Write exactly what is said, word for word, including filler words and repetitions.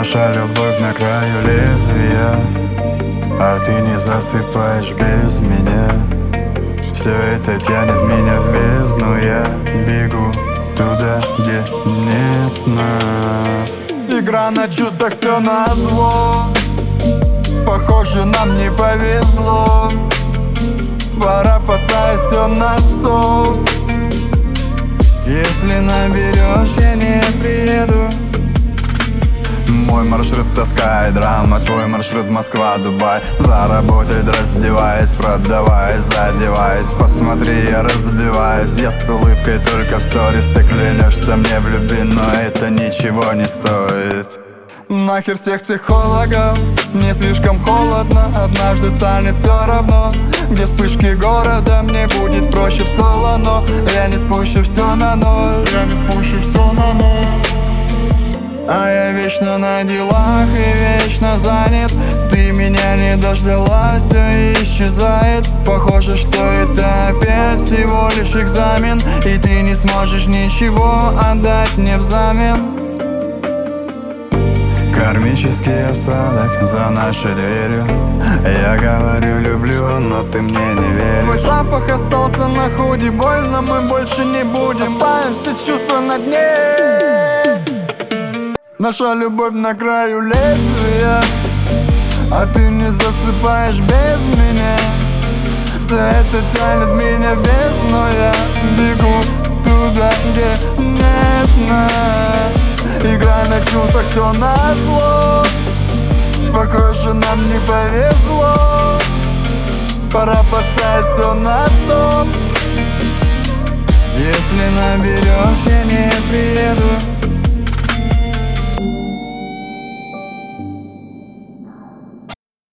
Наша любовь на краю лезвия, а ты не засыпаешь без меня. Все это тянет меня в бездну, я бегу туда, где нет нас. Игра на чувствах, все назло. Похоже, нам не повезло. Пора поставить все на стол. Если наберешь, я не приеду. Мой маршрут таскает драма, твой маршрут Москва-Дубай. Заработать раздеваясь, продаваясь, задеваясь. Посмотри, я разбиваюсь, я с улыбкой только в сторис. Ты клянешься мне в любви, но это ничего не стоит. Нахер всех психологов, мне слишком холодно. Однажды станет все равно, где вспышки города. Мне будет проще в соло, но я не спущу все на ноль. Я не спущу все на ноль. А я вечно на делах и вечно занят. Ты меня не дождалась, все исчезает. Похоже, что это опять всего лишь экзамен, и ты не сможешь ничего отдать мне взамен. Кармический осадок за нашей дверью. Я говорю люблю, но ты мне не веришь. Твой запах остался на худи, больно мы больше не будем. Оставим все чувства на дне. Наша любовь на краю лезвия, а ты не засыпаешь без меня. Все это тянет меня в бездну, я бегу туда, где нет нас. Игра на чувствах, все назло. Похоже, нам не повезло. Пора поставить все на стоп. Если наберешь, я не приеду.